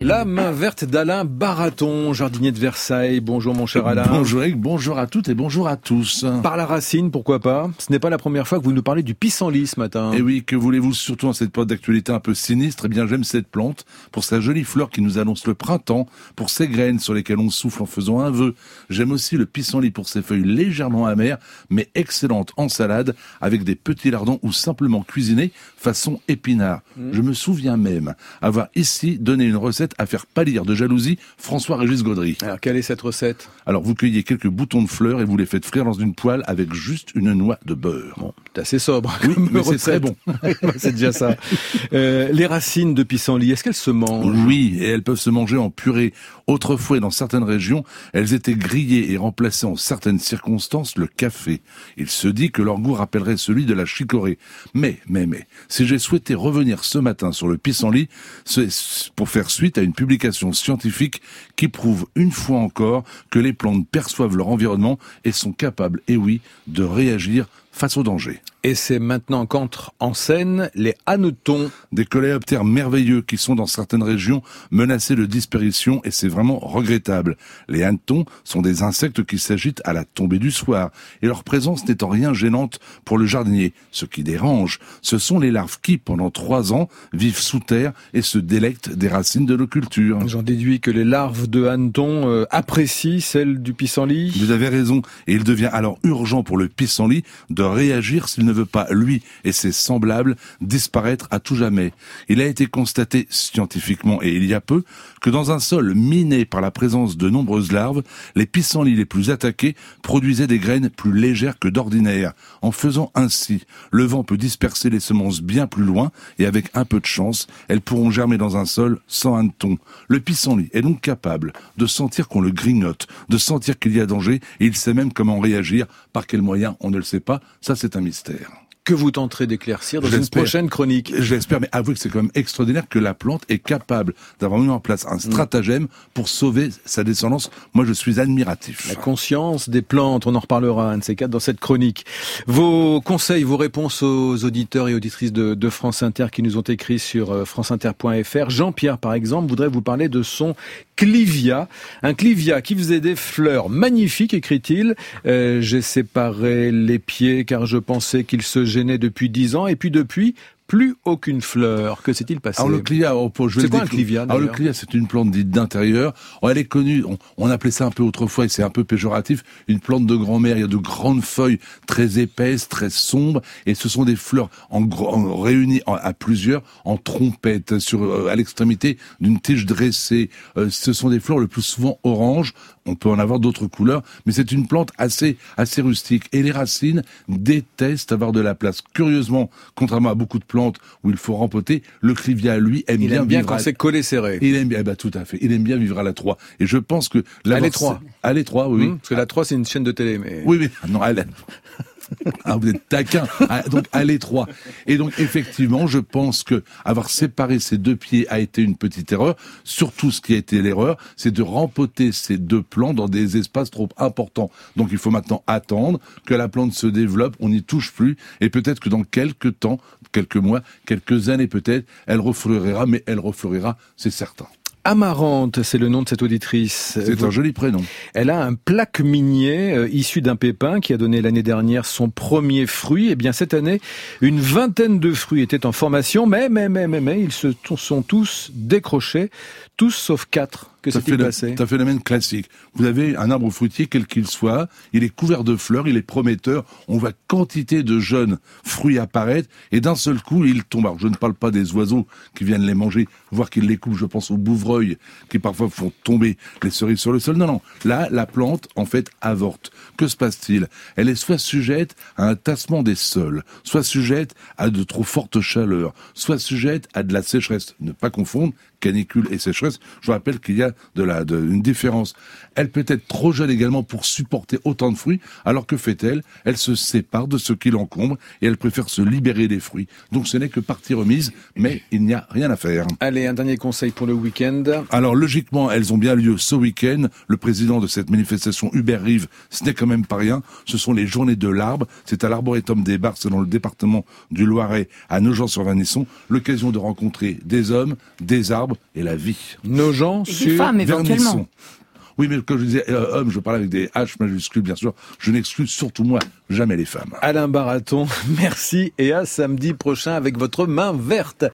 La main verte d'Alain Baraton, jardinier de Versailles. Bonjour mon cher Alain. Bonjour Eric, bonjour à toutes et bonjour à tous. Par la racine, pourquoi pas? Ce n'est pas la première fois que vous nous parlez du pissenlit ce matin. Et oui, que voulez-vous, surtout en cette période d'actualité un peu sinistre? Eh bien, j'aime cette plante pour sa jolie fleur qui nous annonce le printemps, pour ses graines sur lesquelles on souffle en faisant un vœu. J'aime aussi le pissenlit pour ses feuilles légèrement amères, mais excellentes en salade, avec des petits lardons ou simplement cuisinés façon épinard. Je me souviens même avoir ici donné une recette à faire pâlir de jalousie François-Régis Gaudry. Alors, quelle est cette recette? Alors, vous cueillez quelques boutons de fleurs et vous les faites frire dans une poêle avec juste une noix de beurre. Bon, c'est assez sobre. Oui, mais c'est très bon. C'est déjà ça. Les racines de pissenlit, est-ce qu'elles se mangent? Oui, et elles peuvent se manger en purée. Autrefois, dans certaines régions, elles étaient grillées et remplaçaient en certaines circonstances le café. Il se dit que leur goût rappellerait celui de la chicorée. Mais, si j'ai souhaité revenir ce matin sur le pissenlit, c'est pour faire suite à une publication scientifique qui prouve une fois encore que les plantes perçoivent leur environnement et sont capables, et oui, de réagir face au danger. Et c'est maintenant qu'entrent en scène les hannetons. Des coléoptères merveilleux qui sont dans certaines régions menacés de disparition et c'est vraiment regrettable. Les hannetons sont des insectes qui s'agitent à la tombée du soir et leur présence n'est en rien gênante pour le jardinier. Ce qui dérange, ce sont les larves qui, pendant 3 ans, vivent sous terre et se délectent des racines de nos cultures. J'en déduis que les larves de hannetons apprécient celles du pissenlit. Vous avez raison et il devient alors urgent pour le pissenlit de réagir s'il ne veut pas, lui et ses semblables, disparaître à tout jamais. Il a été constaté scientifiquement, et il y a peu, que dans un sol miné par la présence de nombreuses larves, les pissenlits les plus attaqués produisaient des graines plus légères que d'ordinaire. En faisant ainsi, le vent peut disperser les semences bien plus loin, et avec un peu de chance, elles pourront germer dans un sol sans hanneton. Le pissenlit est donc capable de sentir qu'on le grignote, de sentir qu'il y a danger, et il sait même comment réagir, par quels moyens, on ne le sait pas, ça c'est un mystère. Que vous tenterez d'éclaircir dans une prochaine chronique. J'espère, mais avouez que c'est quand même extraordinaire que la plante est capable d'avoir mis en place un stratagème pour sauver sa descendance. Moi, je suis admiratif. La conscience des plantes, on en reparlera un de ces quatre dans cette chronique. Vos conseils, vos réponses aux auditeurs et auditrices de France Inter qui nous ont écrit sur franceinter.fr. Jean-Pierre, par exemple, voudrait vous parler de son clivia. Un clivia qui faisait des fleurs magnifiques, écrit-il. J'ai séparé les pieds car je pensais qu'il se gênait depuis 10 ans et puis depuis, plus aucune fleur. Que s'est-il passé? Alors le clivia, c'est quoi un clivia? Alors le clivia, c'est une plante dite d'intérieur. Elle est connue, on appelait ça un peu autrefois, et c'est un peu péjoratif, une plante de grand-mère. Il y a de grandes feuilles très épaisses, très sombres, et ce sont des fleurs réunies à plusieurs en trompette à l'extrémité d'une tige dressée. Ce sont des fleurs le plus souvent orange. On peut en avoir d'autres couleurs, mais c'est une plante assez rustique. Et les racines détestent avoir de la place. Curieusement, contrairement à beaucoup de plantes où il faut rempoter, le clivia, lui, aime bien vivre quand c'est collé serré. Il aime bien, tout à fait. Il aime bien vivre à l'étroit. Et je pense que à l'étroit. À l'étroit, oui. Parce que l'A3, c'est une chaîne de télé, mais. Oui, non, vous êtes taquin. Donc à l'étroit. Et donc effectivement, je pense que avoir séparé ces deux pieds a été une petite erreur. Surtout, ce qui a été l'erreur, c'est de rempoter ces deux plants dans des espaces trop importants. Donc il faut maintenant attendre que la plante se développe, on n'y touche plus, et peut-être que dans quelques temps, quelques mois, quelques années peut-être, elle refleurira, mais elle refleurira, c'est certain. Amarante, c'est le nom de cette auditrice. C'est un joli prénom. Elle a un plaque minier issu d'un pépin qui a donné l'année dernière son premier fruit. Et bien cette année, une vingtaine de fruits étaient en formation, mais ils se sont tous décrochés, tous sauf 4. Que s'est-il passé? C'est un phénomène classique. Vous avez un arbre fruitier, quel qu'il soit, il est couvert de fleurs, il est prometteur, on voit quantité de jeunes fruits apparaître, et d'un seul coup, ils tombent. Alors, je ne parle pas des oiseaux qui viennent les manger, voire qu'ils les coupent, je pense aux bouvreuils, qui parfois font tomber les cerises sur le sol. Non. Là, la plante, en fait, avorte. Que se passe-t-il? Elle est soit sujette à un tassement des sols, soit sujette à de trop fortes chaleurs, soit sujette à de la sécheresse. Ne pas confondre canicule et sécheresse. Je vous rappelle qu'il y a une différence. Elle peut être trop jeune également pour supporter autant de fruits, alors que fait-elle? Elle se sépare de ce qui l'encombre et elle préfère se libérer des fruits. Donc ce n'est que partie remise, mais il n'y a rien à faire. Allez, un dernier conseil pour le week-end. Alors logiquement, elles ont bien lieu ce week-end. Le président de cette manifestation, Hubert Reeves, ce n'est quand même pas rien. Ce sont les journées de l'arbre. C'est à l'Arboretum des Barres, dans le département du Loiret, à Nogent-sur-Vanesson. L'occasion de rencontrer des hommes, des arbres, l'arbre et la vie. Nos gens et des femmes, éventuellement. Vernissons. Oui, mais comme je disais, homme, je parle avec des H majuscules, bien sûr. Je n'exclus surtout moi jamais les femmes. Alain Baraton, merci et à samedi prochain avec votre main verte.